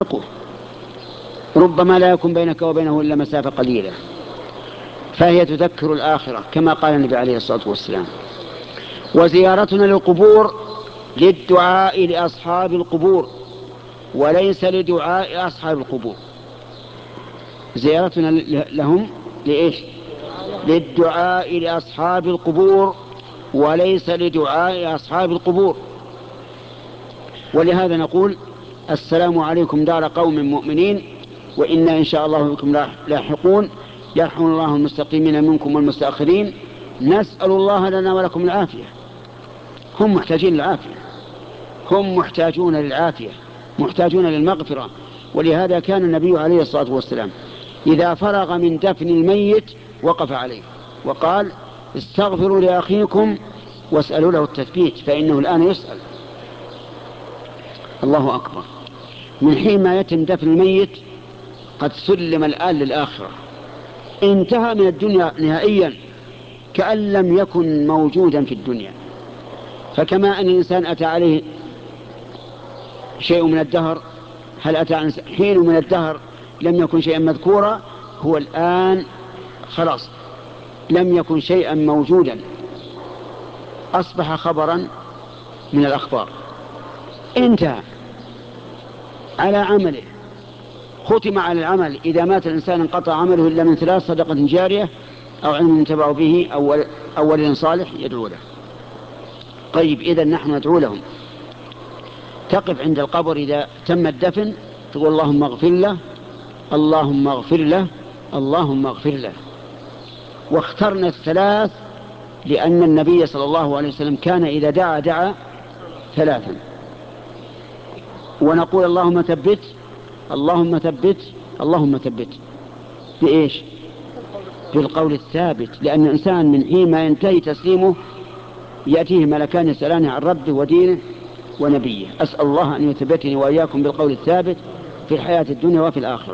ربما لا يكون بينك وبينه إلا مسافة قليلة، فهي تذكر الآخرة كما قال النبي عليه الصلاة والسلام. وزيارتنا للقبور للدعاء لأصحاب القبور وليس لدعاء أصحاب القبور. زيارتنا لهم لإيش؟ للدعاء لأصحاب القبور وليس لدعاء أصحاب القبور. ولهذا نقول السلام عليكم دار قوم مؤمنين وإنا إن شاء الله بكم لاحقون، يرحم الله المستقيمين منكم والمستأخرين، نسأل الله لنا ولكم العافية. هم محتاجين للعافية، هم محتاجون للعافية، محتاجون للمغفرة. ولهذا كان النبي عليه الصلاة والسلام إذا فرغ من دفن الميت وقف عليه وقال استغفروا لأخيكم واسألوا له التثبيت فإنه الآن يسأل. الله أكبر. من حين ما يتم دفن الميت قد سلم الآن للآخرة، انتهى من الدنيا نهائيا كأن لم يكن موجودا في الدنيا. فكما أن الإنسان أتى عليه شيء من الدهر، هل أتى حين من الدهر لم يكن شيئا مذكورا، هو الآن خلاص لم يكن شيئا موجودا، أصبح خبرا من الأخبار، انتهى على عمله، ختم على العمل. إذا مات الإنسان انقطع عمله إلا من 3: صدقة جارية أو علم ينتفع به أو ولد صالح يدعو له. طيب إذا نحن ندعو لهم. تقف عند القبر إذا تم الدفن تقول اللهم اغفر له، اللهم اغفر له، اللهم اغفر له. واخترنا الثلاث لأن النبي صلى الله عليه وسلم كان إذا دعا 3. ونقول اللهم ثبت، اللهم ثبت، اللهم ثبت. بإيش؟ بالقول الثابت. لأن الإنسان من حين ما ينتهي تسليمه يأتيه ملكان يسألانه عن ربه ودينه ونبيه. أسأل الله أن يثبتني وإياكم بالقول الثابت في الحياة الدنيا وفي الآخرة.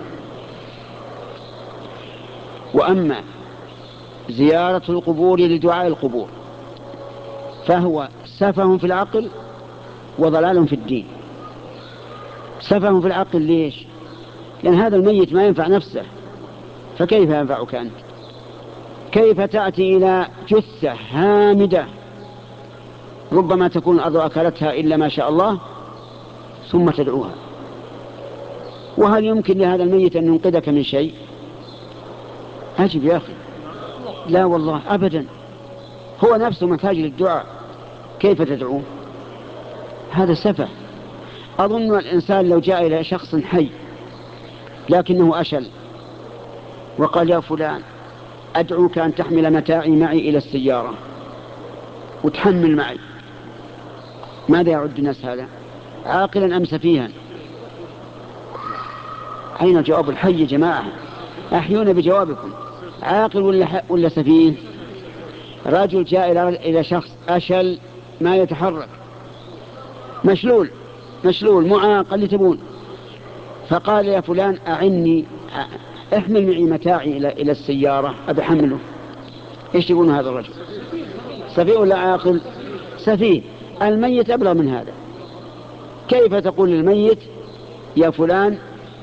وأما زيارة القبور لدعاء القبور فهو سفه في العقل وضلال في الدين. سفه في العقل ليش؟ لأن هذا الميت ما ينفع نفسه، فكيف ينفعك أنت؟ كيف تأتي إلى جثة هامدة ربما تكون الأرض أكلتها إلا ما شاء الله ثم تدعوها؟ وهل يمكن لهذا الميت أن ينقذك من شيء؟ أجب يا أخي، لا والله أبدا، هو نفسه محتاج للدعاء، كيف تدعوه؟ هذا سفه. أظن الإنسان لو جاء إلى شخص حي لكنه أشل وقال يا فلان أدعوك أن تحمل متاعي معي إلى السيارة وتحمل معي، ماذا يعد الناس هذا؟ عاقلا أم سفيها؟ أين جواب الحي يا جماعة؟ أحيونا بجوابكم، عاقل ولا سفيه؟ رجل جاء إلى شخص أشل ما يتحرك، مشلول معاق اللي تبون، فقال يا فلان أعني احمل معي متاعي إلى السيارة أبي حمله. إيش يقول هذا الرجل؟ سفيه ولا عاقل؟ سفيه. الميت أبلغ من هذا. كيف تقول للميت يا فلان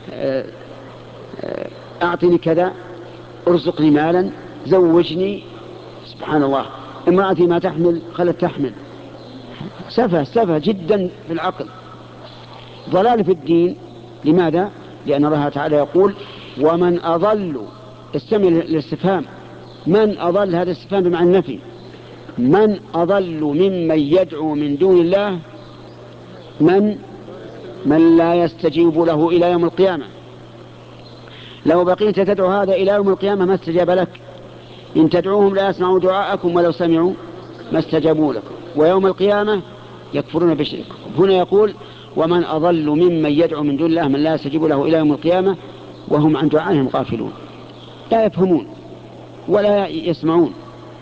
أعطني كذا، ارزقني مالا، زوجني؟ سبحان الله، امرأتي ما تحمل خلت تحمل. سفه جدا في العقل، ضلال في الدين. لماذا؟ لأن الله تعالى يقول ومن أضل، استمع للاستفهام، من أضل، هذا استفهام بمعنى النفي، من أضل ممن يدعو من دون الله من لا يستجيب له إلى يوم القيامة. لو بقيت تدعو هذا إلى يوم القيامة ما استجاب لك. إن تدعوهم لا يسمعوا دعاءكم ولو سمعوا ما استجابوا لكم، ويوم القيامة يكفرون بشرككم. هنا يقول ومن أضل ممن يدعو من دون الله من لا يستجيب له إلى يوم القيامة وهم عن دعائهم غافلون، لا يفهمون ولا يسمعون.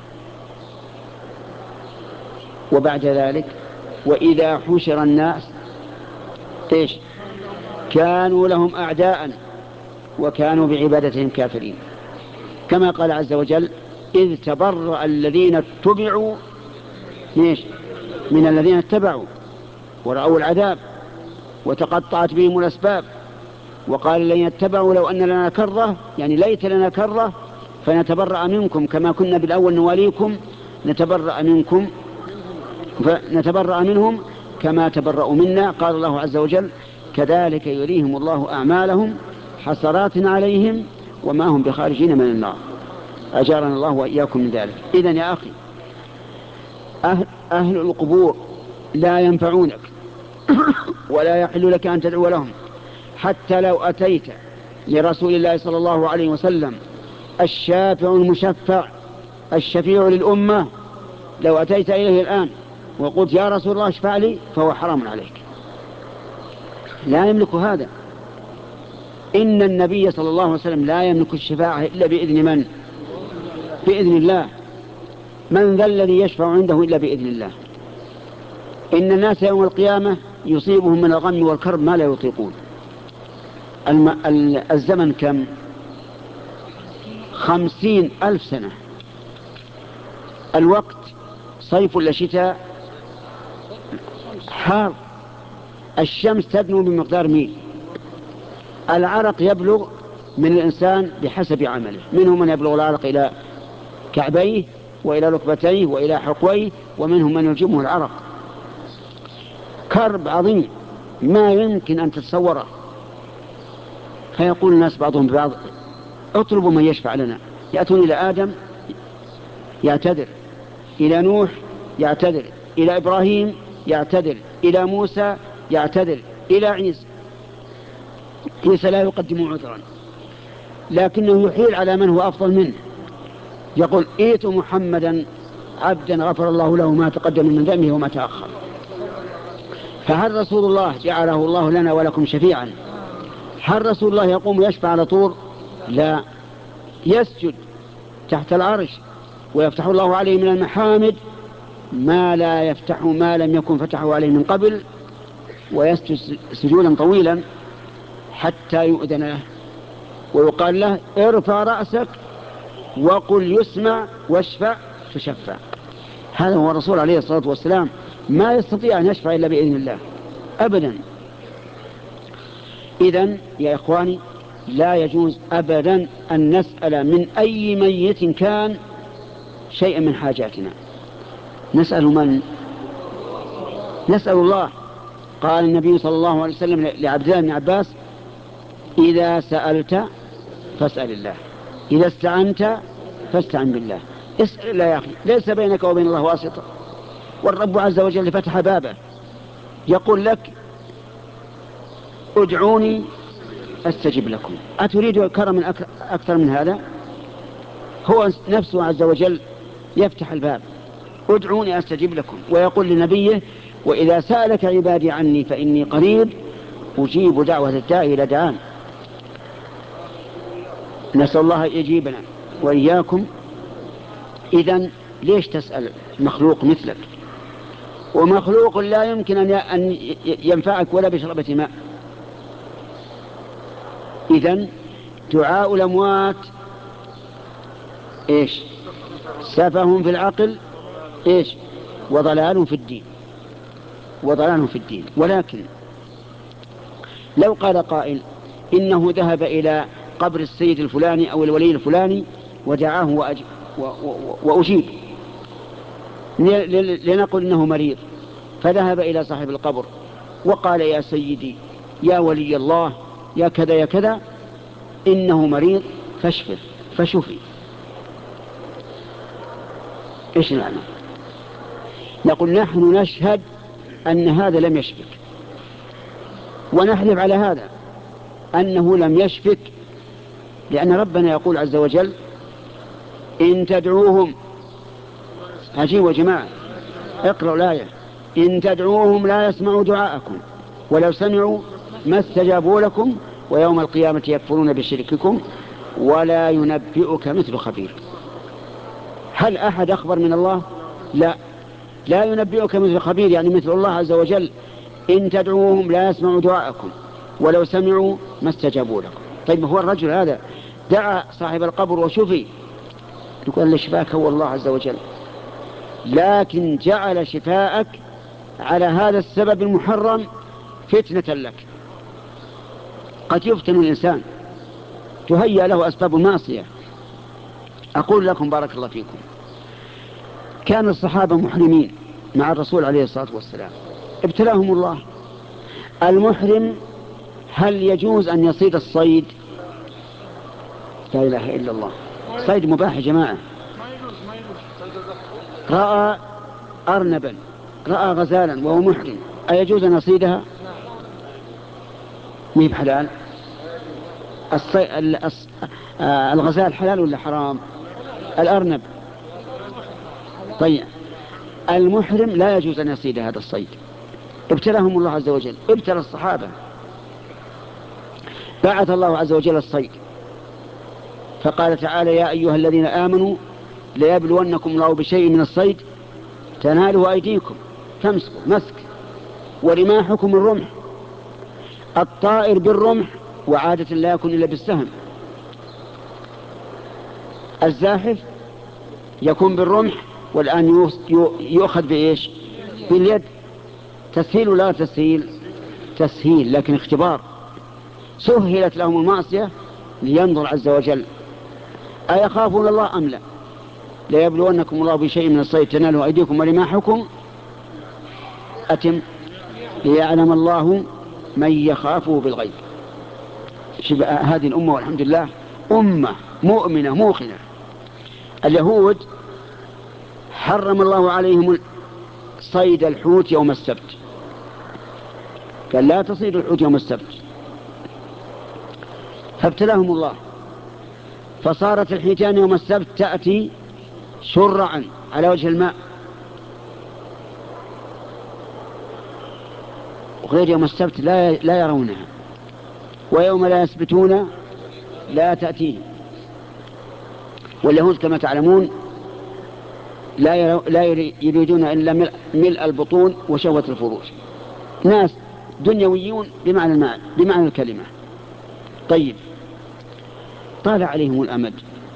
وبعد ذلك وإذا حشر الناس إيش؟ كانوا لهم أعداء وكانوا بعبادتهم كافرين، كما قال عز وجل إذ تبرأ الذين اتبعوا من الذين اتبعوا ورأوا العذاب وتقطعت بهم الأسباب، وقال لن يتبعوا لو أن لنا كرة، يعني ليت لنا كرة فنتبرأ منكم كما كنا بالأول نواليكم نتبرأ منهم كما تبرأوا منا. قال الله عز وجل كذلك يريهم الله أعمالهم حسرات عليهم وما هم بخارجين من النار. أجارنا الله وإياكم من ذلك. إذن يا أخي، أهل القبور لا ينفعونك ولا يحل لك أن تدعو لهم، حتى لو أتيت لرسول الله صلى الله عليه وسلم الشافع المشفع الشفيع للأمة، لو أتيت إليه الآن وقلت يا رسول الله اشفع لي، فهو حرام عليك، لا يملك هذا. إن النبي صلى الله عليه وسلم لا يملك الشفاعة إلا بإذن من؟ بإذن الله. من ذا الذي يشفع عنده إلا بإذن الله؟ إن الناس يوم القيامة يصيبهم من الغم والكرب ما لا يطيقون. الزمن كم؟ 50,000 سنة. الوقت صيف ولا شتاء؟ حار. الشمس تدنو بمقدار ميل. العرق يبلغ من الإنسان بحسب عمله، منهم من يبلغ العرق إلى كعبيه وإلى ركبتيه وإلى حقويه، ومنهم من يلجمه العرق. كرب عظيم ما يمكن أن تتصوره. فيقول الناس بعضهم ببعض اطلبوا من يشفع لنا. يأتون إلى آدم يعتذر، إلى نوح يعتذر، إلى إبراهيم يعتذر، إلى موسى يعتذر، إلى عيسى لا يقدم عذرا، لكنه يحيل على من هو أفضل منه. يقول ائت محمدا عبدا غفر الله له ما تقدم من ذنبه وما تأخر. فهل رسول الله جعله الله لنا ولكم شفيعا؟ هل رسول الله يقوم يشفع على طول؟ لا، يسجد تحت العرش ويفتح الله عليه من المحامد ما لا يفتح ما لم يكن فتحه عليه من قبل، ويسجد سجودا طويلا حتى يؤذن له ويقال له ارفع رأسك وقل يسمع واشفع تشفع. هذا هو الرسول عليه الصلاة والسلام، ما يستطيع أن يشفع إلا بإذن الله أبدا. إذن يا إخواني لا يجوز أبدا أن نسأل من أي ميت كان شيئا من حاجاتنا. نسأل من؟ نسأل الله. قال النبي صلى الله عليه وسلم لعبد الله بن عباس إذا سألت فاسأل الله، إذا استعنت فاستعن بالله. اسأل الله يا أخي، ليس بينك وبين الله واسطة. والرب عز وجل فتح بابه يقول لك ادعوني أستجب لكم. أتريد كرما أكثر من هذا؟ هو نفسه عز وجل يفتح الباب ادعوني أستجب لكم، ويقول لنبيه وإذا سألك عبادي عني فإني قريب أجيب دعوة الداعي إذا دعان. نسأل الله يجيبنا وإياكم. إذن ليش تسأل مخلوق مثلك ومخلوق لا يمكن أن ينفعك ولا بشربة ماء؟ إذن دعاء الأموات إيش؟ سفه في العقل إيش؟ وضلال في الدين، وضلال في الدين. ولكن لو قال قائل إنه ذهب إلى قبر السيد الفلاني أو الولي الفلاني ودعاه وأجيب، لنقل إنه مريض، فذهب إلى صاحب القبر وقال يا سيدي يا ولي الله يا كذا يا كذا إنه مريض فاشفه، فشفي. إيش المعنى؟ نقول نحن نشهد أن هذا لم يشفك، ونحلف على هذا أنه لم يشفك، لأن ربنا يقول عز وجل إن تدعوهم، عجيب يا جماعة اقرأوا الآية، إن تدعوهم لا يسمعوا دعاءكم ولو سمعوا ما استجابوا لكم ويوم القيامة يكفرون بشرككم ولا ينبئك مثل خبير. هل أحد أخبر من الله؟ لا، لا ينبئك مثل خبير، يعني مثل الله عز وجل. إن تدعوهم لا يسمعوا دعاءكم ولو سمعوا ما استجابوا لكم. طيب هو الرجل هذا دعا صاحب القبر وشفي، يقول لشفاك هو الله عز وجل، لكن جعل شفاءك على هذا السبب المحرم فتنة لك، قد يفتن الإنسان، تهيأ له أسباب المعصية. أقول لكم بارك الله فيكم، كان الصحابة محرمين مع الرسول عليه الصلاة والسلام، ابتلاهم الله. المحرم هل يجوز أن يصيد الصيد؟ لا إله إلا الله، صيد مباح يا جماعة. رأى أرنبا، رأى غزالا وهو محرم، أيجوز أن يصيدها؟ ميب حلال؟ الغزال حلال ولا حرام؟ الأرنب. طيب المحرم لا يجوز أن يصيد هذا الصيد. ابتلاهم الله عز وجل، ابتلى الصحابة، بعث الله عز وجل الصيد، فقال تعالى: يا أيها الذين آمنوا ليبلونكم الله بشيء من الصيد تناله أيديكم، تمسكوا مسك، ورماحكم الرمح. الطائر بالرمح وعادة لا يكون إلا بالسهم، الزاحف يكون بالرمح، والآن يؤخذ بإيش؟ باليد. تسهيل ولا تسهيل؟ تسهيل، لكن اختبار. سهلت لهم المعصية لينظر عز وجل أيخافون الله أم لا. ليبلونكم الله بشيء من الصيد تناله أيديكم ورماحكم أتم ليعلم الله من يخافه بالغيب. هذه الأمة والحمد لله أمة مؤمنة موقنة. اليهود حرم الله عليهم صيد الحوت يوم السبت، قال: لا تصيد الحوت يوم السبت، فابتلاهم الله، فصارت الحيتان يوم السبت تأتي شرعا على وجه الماء، وغير يوم السبت لا يرونها، ويوم لا يسبتون لا تأتيهم. واليهود كما تعلمون لا يريدون إلا ملء البطون وشهوة الفروج، ناس دنيويون بمعنى الكلمة. طيب طال عليهم الأمد،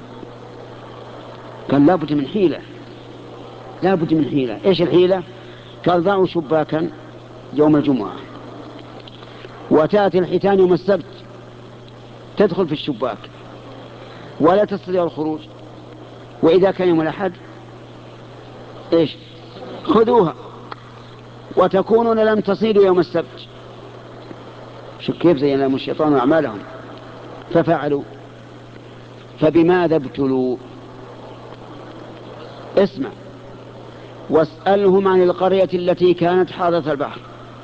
قال: لا بد من حيلة، لا بد من حيلة. إيش الحيلة؟ قال: ضعوا شباكا يوم الجمعة، وتأتي الحيتان يوم السبت تدخل في الشباك ولا تستطيع الخروج، وإذا كان يوم الأحد إيش؟ خذوها وتكونون لم تصيدوا يوم السبت. شو كيف زين لهم الشيطان أعمالهم؟ ففعلوا. فبماذا ابتلوا؟ اسمع: واسألهم عن القرية التي كانت حاضرة البحر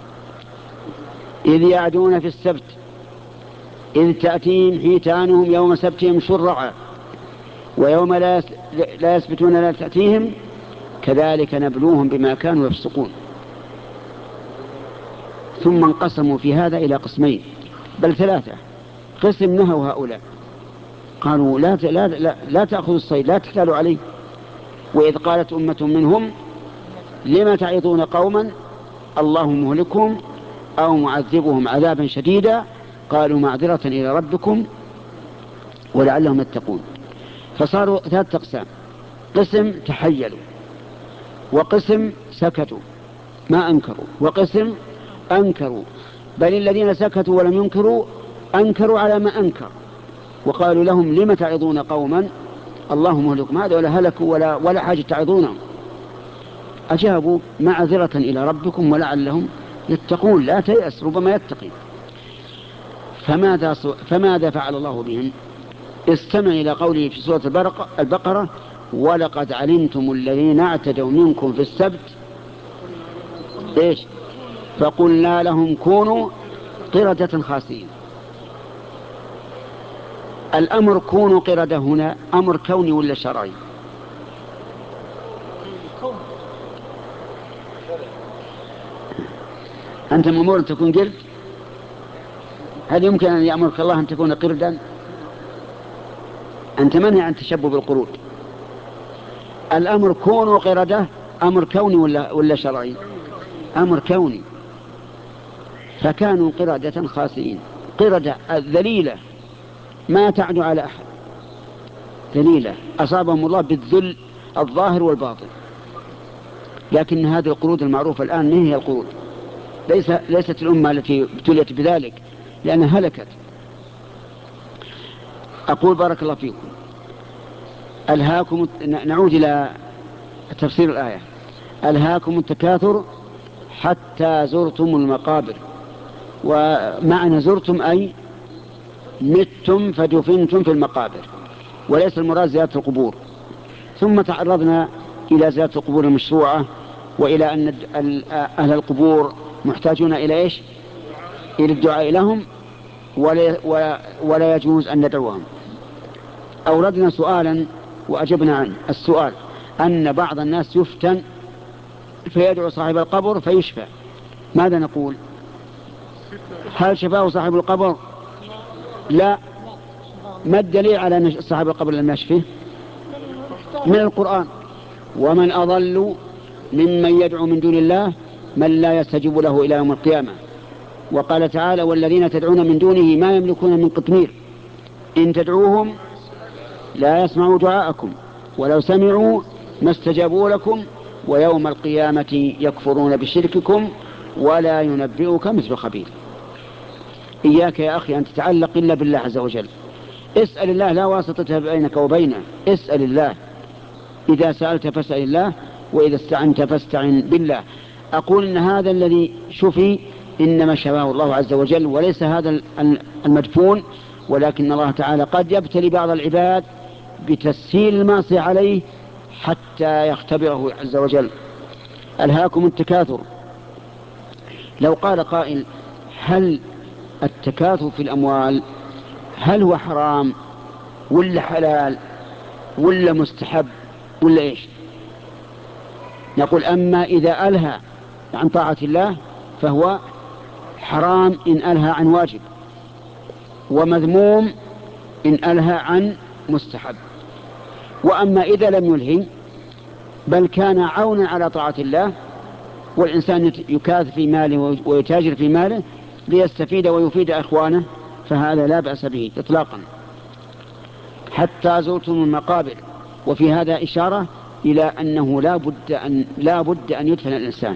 إذ يعدون في السبت إذ تأتيهم حيتانهم يوم سبتهم شرعا ويوم لا يسبتون لا تأتيهم كذلك نبلوهم بما كانوا يفسقون. ثم انقسموا في هذا إلى قسمين، بل ثلاثة. قسم نهوا هؤلاء، قالوا: لا تأخذوا الصيد، لا تحتالوا عليه. وإذ قالت أمة منهم لما تعظون قوما الله مهلكهم أو معذبهم عذابا شديدا قالوا معذرة إلى ربكم ولعلهم يتقون. فصاروا ثلاثة أقسام: قسم تحيلوا، وقسم سكتوا ما أنكروا، وقسم أنكروا، بل الذين سكتوا ولم ينكروا أنكروا على ما أنكر، وقالوا لهم لم تعظون قوما الله مهلكهم، هذا ولا هلكوا ولا حاجة تعظونهم. أجابوا معذرة إلى ربكم ولعلهم يتقون، لا تيأس ربما يتقي. فماذا فعل الله بهم؟ استمع إلى قوله في سورة البقرة: ولقد علمتم الذين اعتدوا منكم في السبت إيش؟ فقلنا لهم كونوا قردة خاسئين. الأمر كونوا قردة هنا أمر كوني ولا شرعي؟ أنت مأمور أن تكون قرد؟ هل يمكن أن يأمرك الله أن تكون قردا؟ أنت منهي عن تشبه بالقرود. الأمر كونوا قردة أمر كوني ولا شرعي؟ أمر كوني. فكانوا قردة خاسئين، قردة ذليلة ما تعدو على أحد، ذليلة أصابهم الله بالذل الظاهر والباطن. لكن هذه القرود المعروفة الآن ما هي القرود، ليست الأمة التي ابتليت بذلك لأنها هلكت. أقول بارك الله فيكم، نعود إلى تفسير الآية: ألهاكم التكاثر حتى زرتم المقابر. ومعنى زرتم أي متم فدفنتم في المقابر، وليس المراد زيارة القبور. ثم تعرضنا إلى زيارة القبور المشروعة، وإلى أن أهل القبور محتاجون إلى إيش؟ إلى الدعاء لهم، ولا يجوز أن ندعوهم. أوردنا سؤالا وأجبنا عنه. السؤال أن بعض الناس يفتن فيدعو صاحب القبر فيشفى، ماذا نقول؟ هل شفاه صاحب القبر؟ لا. ما الدليل على أن صاحب القبر لم يشفه؟ من القرآن: ومن أضل ممن يدعو من دون الله من لا يستجيب له إلى يوم القيامة. وقال تعالى: والذين تدعون من دونه ما يملكون من قطمير إن تدعوهم لا يسمعوا دعاءكم ولو سمعوا ما استجابوا لكم ويوم القيامة يكفرون بشرككم ولا ينبئك مثل خبير. إياك يا أخي أن تتعلق إلا بالله عز وجل. اسأل الله، لا واسطة بينك وبينه، اسأل الله. إذا سألت فاسأل الله، وإذا استعنت فاستعن بالله. أقول إن هذا الذي شفي إنما شفاه الله عز وجل، وليس هذا المدفون، ولكن الله تعالى قد يبتلي بعض العباد بتسهيل المعصية عليه حتى يختبره عز وجل. ألهاكم التكاثر. لو قال قائل: هل التكاثر في الأموال هل هو حرام ولا حلال ولا مستحب ولا إيش؟ نقول: أما إذا ألهى عن طاعة الله فهو حرام إن ألهى عن واجب، ومذموم إن ألهى عن مستحب. وأما إذا لم يلهي بل كان عونا على طاعة الله، والإنسان يكاثر في ماله ويتاجر في ماله ليستفيد ويفيد إخوانه، فهذا لا بأس به إطلاقا. حتى زرتم المقابر. وفي هذا إشارة إلى أنه لا بد أن يدفن الإنسان.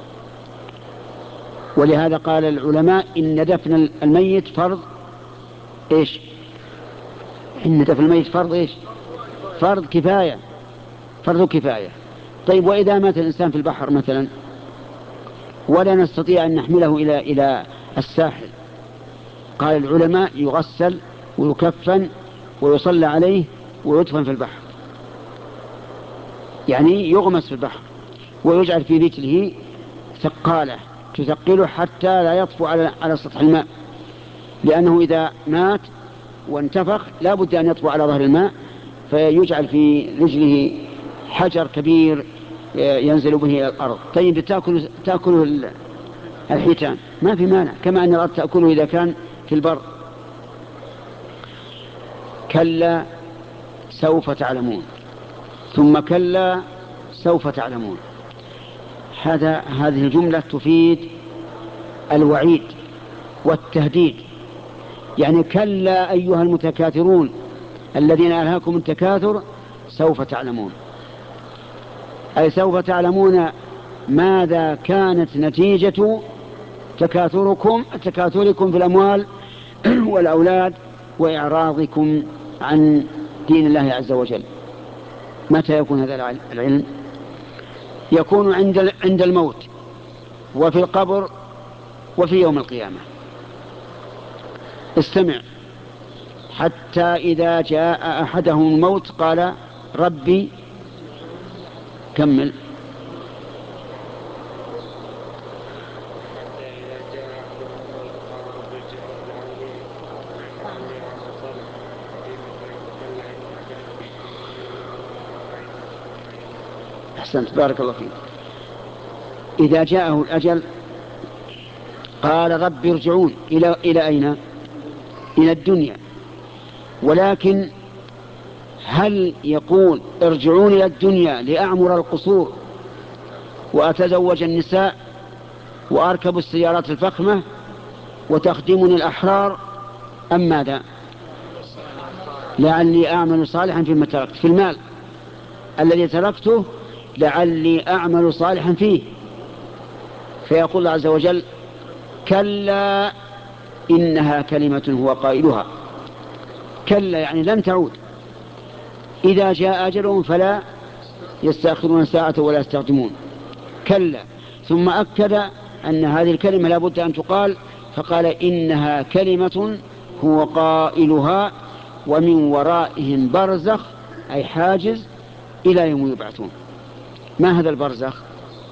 ولهذا قال العلماء إن دفن الميت فرض إيش؟ إن دفن الميت فرض إيش؟ فرض كفاية، فرض كفاية. طيب، وإذا مات الإنسان في البحر مثلا ولا نستطيع أن نحمله إلى الساحل، قال العلماء يغسل ويكفن ويصلى عليه ويدفن في البحر، يعني يغمس في البحر ويجعل في رجله ثقالة تثقله حتى لا يطفو على سطح الماء، لأنه إذا مات وانتفخ لا بد أن يطفو على ظهر الماء، فيجعل في رجله حجر كبير ينزل به إلى الأرض. طيب، تأكله الحيتان ما في مانع، كما أن الأرض تأكله إذا كان في البر. كلا سوف تعلمون، ثم كلا سوف تعلمون. هذه الجملة تفيد الوعيد والتهديد، يعني كلا أيها المتكاثرون الذين ألهاكم التكاثر سوف تعلمون، أي سوف تعلمون ماذا كانت نتيجة تكاثركم في الأموال والأولاد وإعراضكم عن دين الله عز وجل. متى يكون هذا العلم؟ يكون عند الموت، وفي القبر، وفي يوم القيامة. استمع: حتى إذا جاء أحدهم الموت قال ربي. كمل. أحسنت، بارك الله فيك. إذا جاءه الأجل قال رب ارجعون. إلى أين؟ إلى الدنيا. ولكن هل يقول ارجعون إلى الدنيا لأعمر القصور وأتزوج النساء وأركب السيارات الفخمة وتخدمني الأحرار، أم ماذا؟ لعلي أعمل صالحا فيما تركت، في المال الذي تركته لعلي أعمل صالحا فيه. فيقول الله عز وجل كلا إنها كلمة هو قائلها. كلا يعني لن تعود، إذا جاء أجلهم فلا يستأخرون ساعة ولا يستقدمون. كلا. ثم أكد أن هذه الكلمة لا بد أن تقال، فقال إنها كلمة هو قائلها ومن ورائهم برزخ، أي حاجز إلى يوم يبعثون. ما هذا البرزخ؟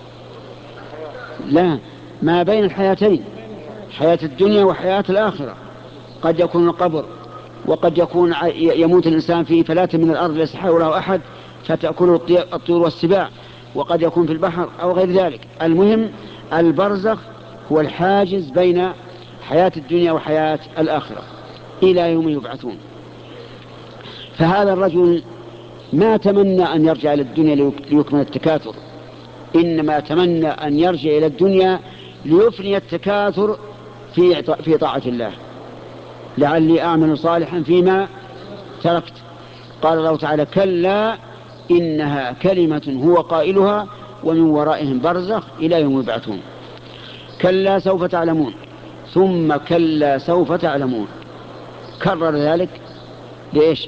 لا، ما بين الحياتين، حياة الدنيا وحياة الآخرة. قد يكون القبر، وقد يكون يموت الإنسان في فلاة من الأرض ليس حوله أحد فتأكل الطيور والسباع، وقد يكون في البحر أو غير ذلك. المهم البرزخ هو الحاجز بين حياة الدنيا وحياة الآخرة إلى يوم يبعثون. فهذا الرجل ما تمنى أن يرجع إلى الدنيا ليكمل التكاثر، إنما تمنى أن يرجع إلى الدنيا ليفني التكاثر في طاعة الله، لعلي أعمل صالحا فيما تركت. قال الله تعالى كلا إنها كلمة هو قائلها ومن ورائهم برزخ إلى يوم يبعثون. كلا سوف تعلمون ثم كلا سوف تعلمون. كرر ذلك لإيش؟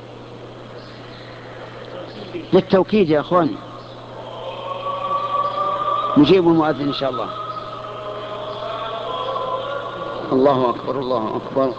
للتوكيد يا أخواني. نجيب المؤذن إن شاء الله. الله أكبر الله أكبر.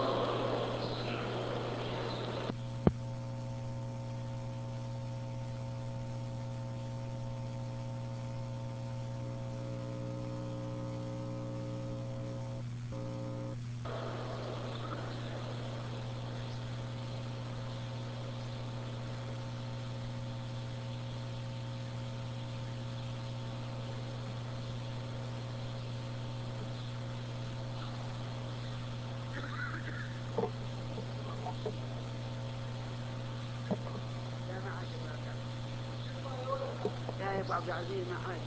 عبد العزيز ما حاجة.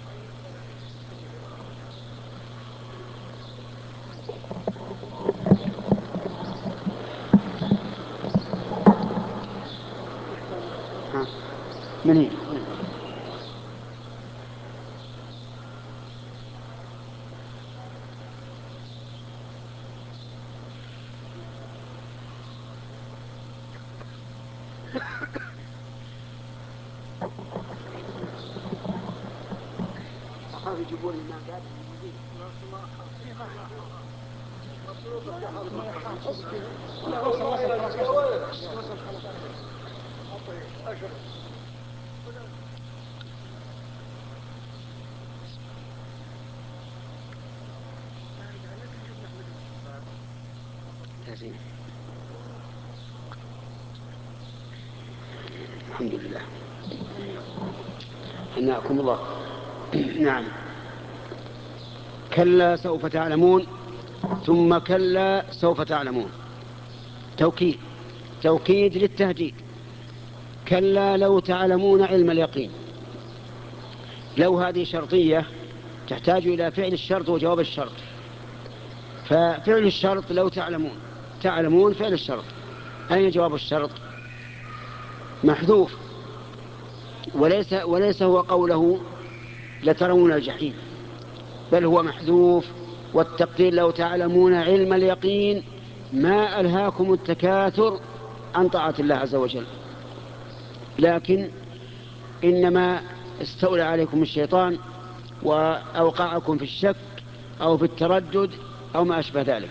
من هي؟ أخاف يجيبون لنا قاعد الحمد لله. حياكم الله. نعم. كلا سوف تعلمون ثم كلا سوف تعلمون. توكيد، توكيد للتهديد. كلا لو تعلمون علم اليقين. لو هذه شرطية تحتاج إلى فعل الشرط وجواب الشرط. ففعل الشرط لو تعلمون، تعلمون فعل الشرط. أين جواب الشرط؟ محذوف. وليس هو قوله لترون الجحيم، بل هو محذوف. والتقدير لو تعلمون علم اليقين ما ألهاكم التكاثر عن طاعة الله عز وجل، لكن إنما استولى عليكم الشيطان وأوقعكم في الشك أو في التردد أو ما أشبه ذلك.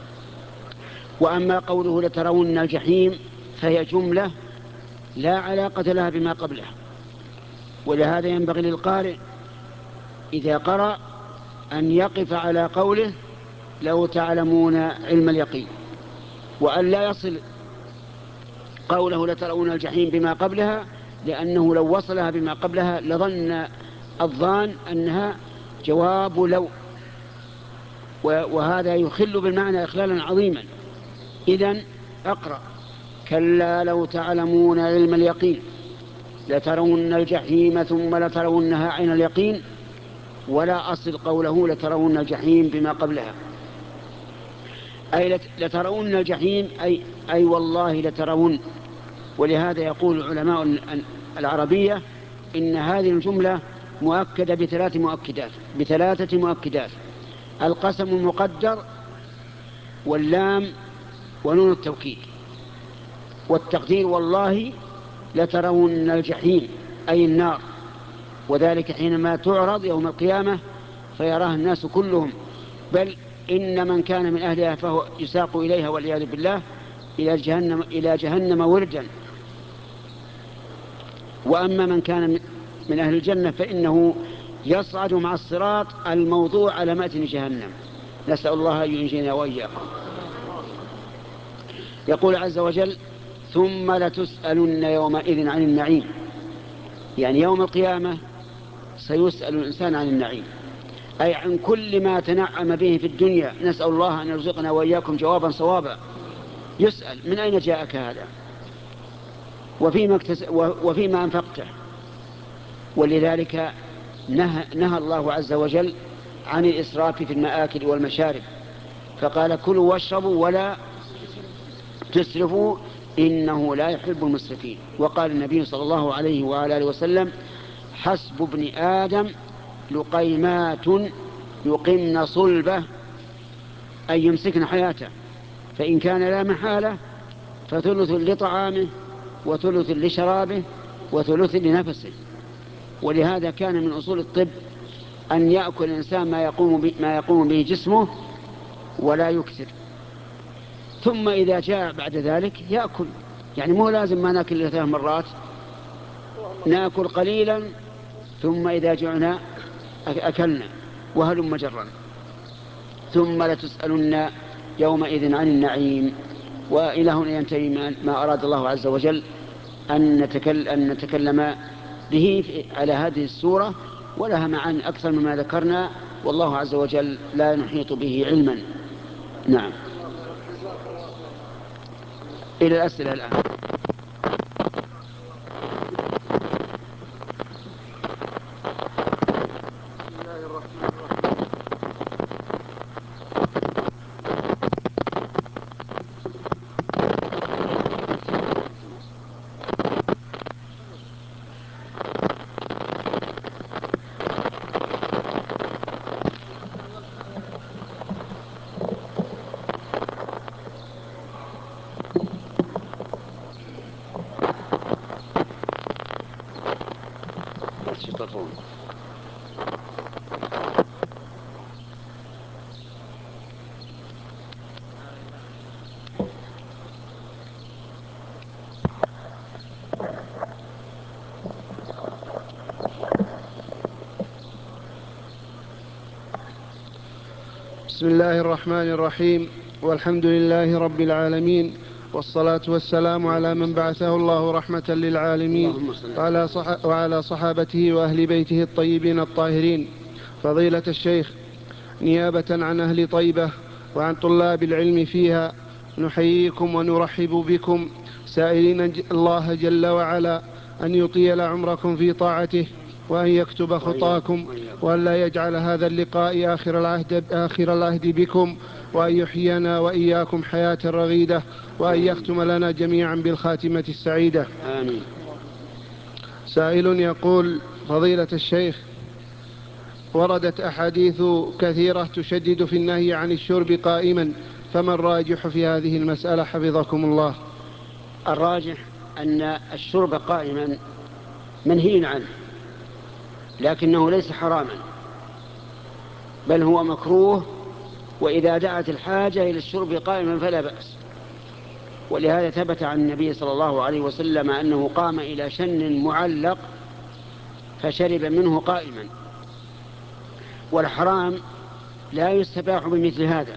وأما قوله لترون الجحيم فهي جملة لا علاقة لها بما قبلها، ولهذا ينبغي للقارئ إذا قرأ أن يقف على قوله لو تعلمون علم اليقين، وأن لا يصل قوله لترون الجحيم بما قبلها، لأنه لو وصلها بما قبلها لظن الظان أنها جواب لو، وهذا يخل بالمعنى إخلالا عظيما. إذن أقرأ كلا لو تعلمون علم اليقين لترون الجحيم ثم لترونها عين اليقين، ولا أصل قوله لترون الجحيم بما قبلها، أي لترون الجحيم أي والله لترون. ولهذا يقول علماء العربية إن هذه الجملة مؤكدة بثلاثة مؤكدات. القسم المقدر واللام ونون التوكيد، والتقدير والله لترون الجحيم أي النار، وذلك حينما تعرض يوم القيامة فيراها الناس كلهم، بل إن من كان من أهلها فهو يساق إليها والعياذ بالله إلى جهنم وردا. وأما من كان من أهل الجنة فإنه يصعد مع الصراط الموضوع على متن جهنم، نسأل الله أن ينجينا وإياكم. يقول عز وجل: ثم لتسألن يومئذ عن النعيم، يعني يوم القيامة سيسأل الإنسان عن النعيم، أي عن كل ما تنعم به في الدنيا. نسأل الله أن يرزقنا وإياكم جوابا صوابا. يسأل: من أين جاءك هذا؟ وفيما أنفقته. ولذلك نهى الله عز وجل عن الإسراف في المآكل والمشارب، فقال: كلوا واشربوا ولا تسرفوا إنه لا يحب المسرفين. وقال النبي صلى الله عليه وعلى آله وسلم: حسب ابن آدم لقيمات يقمن صلبه، أي يمسكن حياته، فإن كان لا محالة فثلث لطعامه وثلث لشرابه وثلث لنفسه. ولهذا كان من أصول الطب أن يأكل الإنسان ما يقوم به جسمه ولا يكثر، ثم إذا جاء بعد ذلك يأكل، يعني مو لازم ما نأكل 3 مرات، نأكل قليلا ثم إذا جعنا أكلنا، وهلم جرا. ثم لتسألن يومئذ عن النعيم. وإلى هنا ينتهي ما أراد الله عز وجل أن نتكلم به على هذه السورة، ولها معاني أكثر مما ذكرنا، والله عز وجل لا نحيط به علما. نعم، إلى الأسئلة الآن. بسم الله الرحمن الرحيم، والحمد لله رب العالمين، والصلاة والسلام على من بعثه الله رحمة للعالمين وعلى صحابته وأهل بيته الطيبين الطاهرين. فضيلة الشيخ، نيابة عن أهل طيبة وعن طلاب العلم فيها نحييكم ونرحب بكم، سائلين الله جل وعلا أن يطيل عمركم في طاعته، وأن يكتب خطاكم، وأن لا يجعل هذا اللقاء آخر العهد بكم، وأن يحيينا وإياكم حياة رغيدة، وأن يختم لنا جميعا بالخاتمة السعيدة. آمين. سائل يقول: فضيلة الشيخ، وردت أحاديث كثيرة تشدد في النهي عن الشرب قائما، فما الراجح في هذه المسألة حفظكم الله؟ الراجح أن الشرب قائما منهي عنه، لكنه ليس حراما، بل هو مكروه، وإذا دعت الحاجة إلى الشرب قائما فلا بأس. ولهذا ثبت عن النبي صلى الله عليه وسلم أنه قام إلى شن معلق فشرب منه قائما. والحرام لا يستباح بمثل هذا،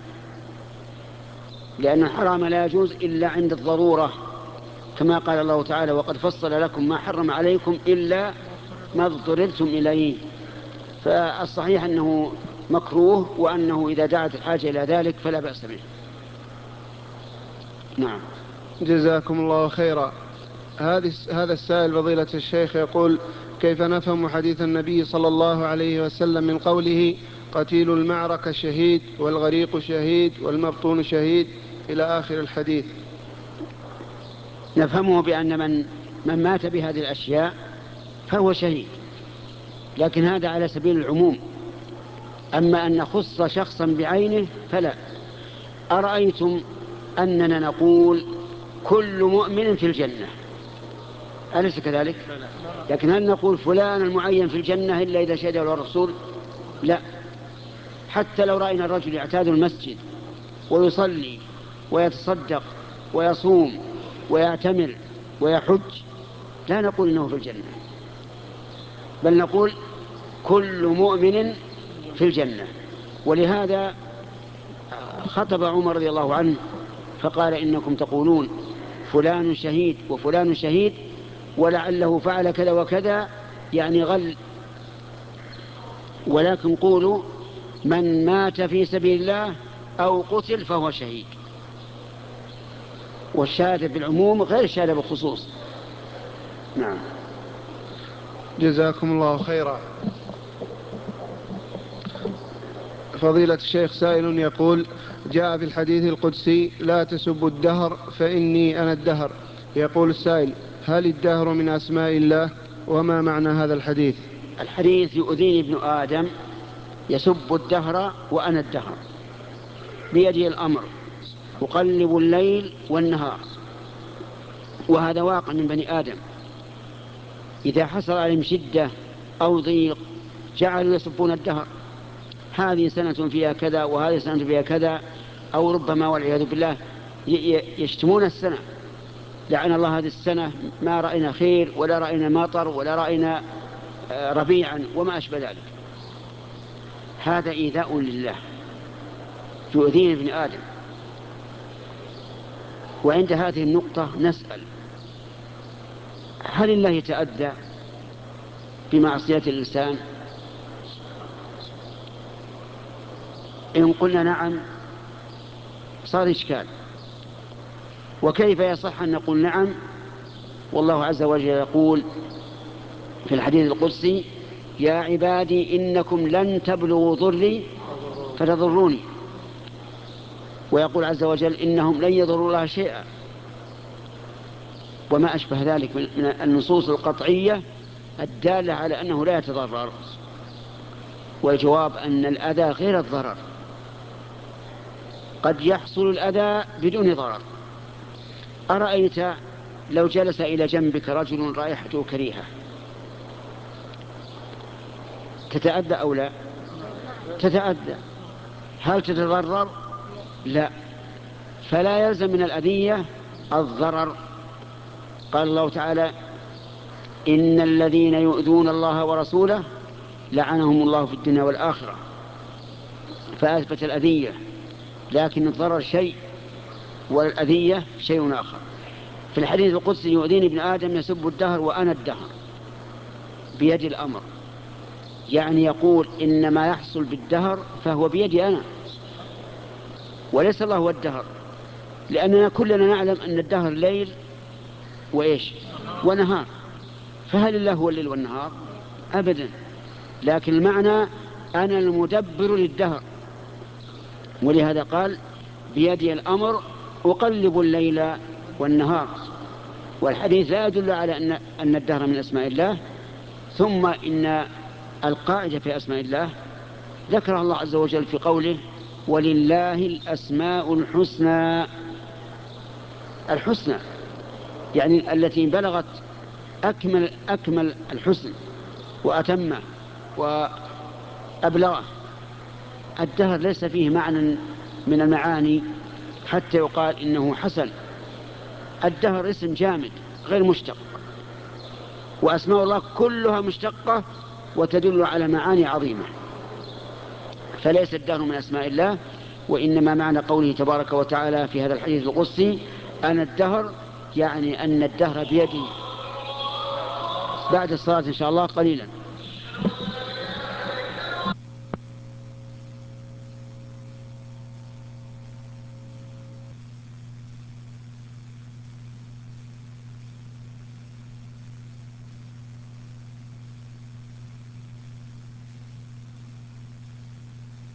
لأن الحرام لا يجوز إلا عند الضرورة، كما قال الله تعالى: وقد فصل لكم ما حرم عليكم إلا ما اضطررتم إليه. فالصحيح أنه مكروه، وأنه إذا دعت الحاجة إلى ذلك فلا بأس به. نعم، جزاكم الله خيرا. هذا السائل فضيلة الشيخ يقول: كيف نفهم حديث النبي صلى الله عليه وسلم من قوله: قتيل المعركة شهيد، والغريق شهيد، والمبطون شهيد، إلى آخر الحديث؟ نفهمه بأن من مات بهذه الأشياء فهو شهيد، لكن هذا على سبيل العموم، أما أن نخص شخصا بعينه فلا. أرأيتم أننا نقول كل مؤمن في الجنة، أليس كذلك؟ لكن هل نقول فلان المعين في الجنة إلا إذا شهد له الرسول؟ لا. حتى لو رأينا الرجل يعتاد المسجد ويصلي ويتصدق ويصوم ويعتمر ويحج، لا نقول إنه في الجنة، بل نقول كل مؤمن في الجنة. ولهذا خطب عمر رضي الله عنه فقال إنكم تقولون فلان شهيد وفلان شهيد ولعله فعل كذا وكذا، يعني غل، ولكن قولوا من مات في سبيل الله أو قتل فهو شهيد. والشهادة بالعموم غير الشهادة بالخصوص. نعم. جزاكم الله خيرا. فضيلة الشيخ سائل يقول: جاء في الحديث القدسي: لا تسبوا الدهر فإني أنا الدهر. يقول السائل: هل الدهر من أسماء الله؟ وما معنى هذا الحديث؟ الحديث: يؤذيني ابن آدم يسب الدهر وأنا الدهر، بيدي الأمر أقلب الليل والنهار. وهذا واقع من بني آدم، إذا حصل عليهم شدة أو ضيق جعلوا يسبون الدهر، هذه سنة فيها كذا وهذه سنة فيها كذا، أو ربما والعياذ بالله يشتمون السنة: لعن الله هذه السنة، ما رأينا خير ولا رأينا مطر ولا رأينا ربيعا وما أشبه ذلك. هذا إيذاء لله، يؤذين ابن آدم. وعند هذه النقطة نسأل: هل الله يتأذى بمعصية الإنسان؟ إن قلنا نعم صار إشكال. وكيف يصح أن نقول نعم والله عز وجل يقول في الحديث القدسي: يا عبادي إنكم لن تبلغوا ضري فتضروني. ويقول عز وجل: إنهم لن يضروا الله شيئا. وما أشبه ذلك من النصوص القطعية الدالة على أنه لا يتضرر. والجواب أن الأذى غير الضرر، قد يحصل الأذى بدون ضرر. أرأيت لو جلس إلى جنبك رجل رائحته كريهة، تتأذى أو لا؟ تتأذى. هل تتضرر؟ لا. فلا يلزم من الأذية الضرر. قال الله تعالى: إن الذين يؤذون الله ورسوله لعنهم الله في الدنيا والآخرة. فأثبت الأذية، لكن الضرر شيء والأذية شيء آخر. في الحديث القدسي: يؤذيني ابن آدم يسب الدهر وأنا الدهر، بيد الأمر. يعني يقول إن ما يحصل بالدهر فهو بيدي أنا، وليس الله هو الدهر، لأننا كلنا نعلم أن الدهر ليل وإيش ونهار. فهل الله هو الليل والنهار؟ أبدا. لكن المعنى أنا المدبر للدهر. ولهذا قال: بيدي الأمر أقلب الليل والنهار. والحديث لا يدل على أن الدهر من أسماء الله. ثم إن القاعدة في أسماء الله ذكر الله عز وجل في قوله: ولله الأسماء الحسنى. الحسنى يعني التي بلغت أكمل الحسن وأتمه وأبلغه. الدهر ليس فيه معنى من المعاني حتى يقال إنه حسن. الدهر اسم جامد غير مشتق، وأسماء الله كلها مشتقة وتدل على معاني عظيمة. فليس الدهر من أسماء الله، وإنما معنى قوله تبارك وتعالى في هذا الحديث القدسي: أنا الدهر، يعني أن الدهر بيدي. بعد الصلاة إن شاء الله قليلا.